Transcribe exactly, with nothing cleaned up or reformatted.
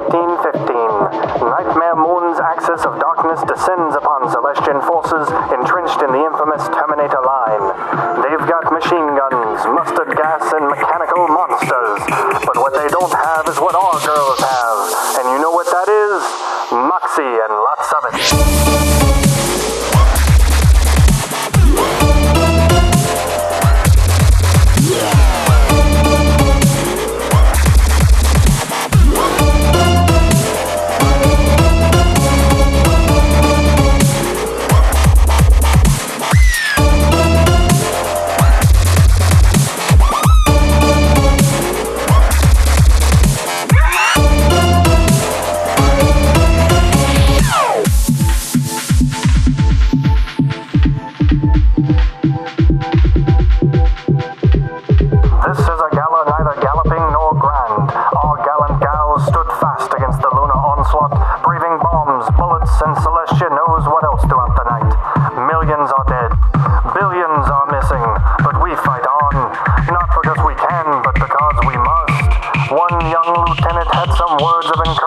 eighteen fifteen, Nightmare Moon's axis of darkness descends upon Celestian forces entrenched in the infamous Terminator line. They've got machine guns, mustard gas, and mechanical monsters. But what they don't have is what our girls have. And you know what that is? Moxie and lots of it. Breathing bombs, bullets, and Celestia knows what else throughout the night. Millions are dead. Billions are missing. But we fight on. Not because we can, but because we must. One young lieutenant had some words of encouragement.